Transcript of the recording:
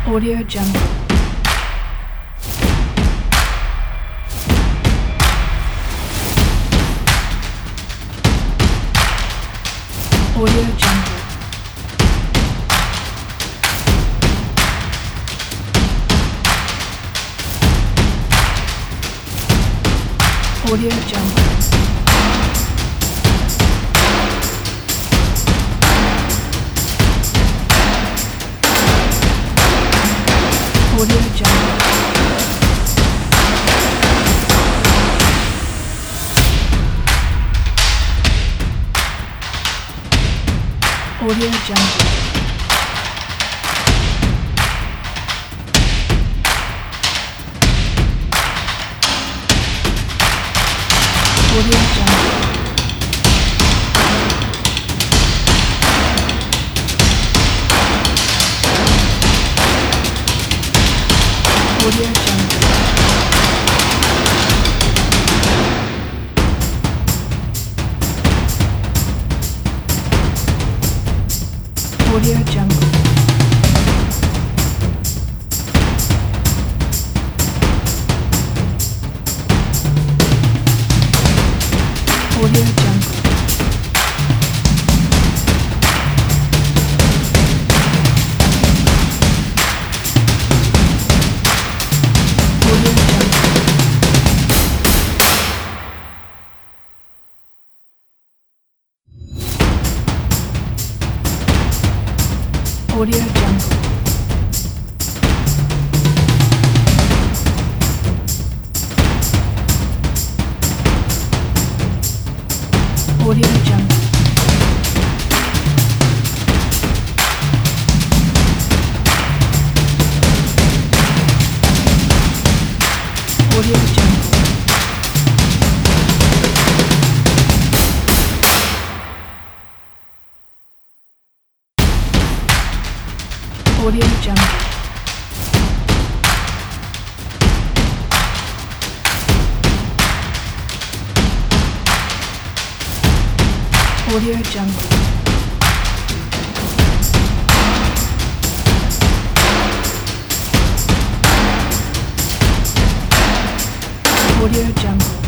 Audio Jungle. Audio Jungle. Audio Jungle. Audio Jungle. Audio Jungle. Audio Jungle. Audio Jungle. Audio Jungle. Audio Jungle. Audio Jungle. Audio Jungle. Audio Jungle. Audio Jungle. Audio Jungle. Audio Jungle. Audio Jungle.